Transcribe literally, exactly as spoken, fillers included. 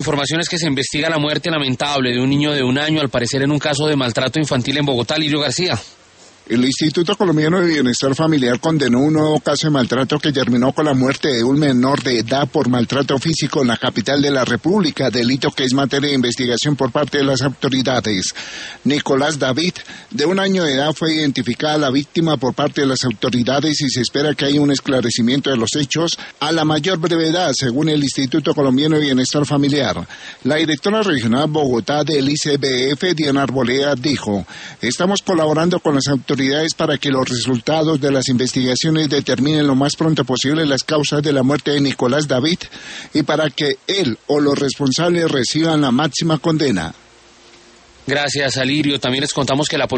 Información es que se investiga la muerte lamentable de un niño de un año, al parecer en un caso de maltrato infantil en Bogotá. Lirio García. El Instituto Colombiano de Bienestar Familiar condenó un nuevo caso de maltrato que terminó con la muerte de un menor de edad por maltrato físico en la capital de la República, delito que es materia de investigación por parte de las autoridades. Nicolás David, de un año de edad, fue identificada la víctima por parte de las autoridades y se espera que haya un esclarecimiento de los hechos a la mayor brevedad, según el Instituto Colombiano de Bienestar Familiar. La directora regional Bogotá del I C B F, Diana Arboleda, dijo: estamos colaborando con las autoridades para que los resultados de las investigaciones determinen lo más pronto posible las causas de la muerte de Nicolás David y para que él o los responsables reciban la máxima condena. Gracias, Alirio. También les contamos que la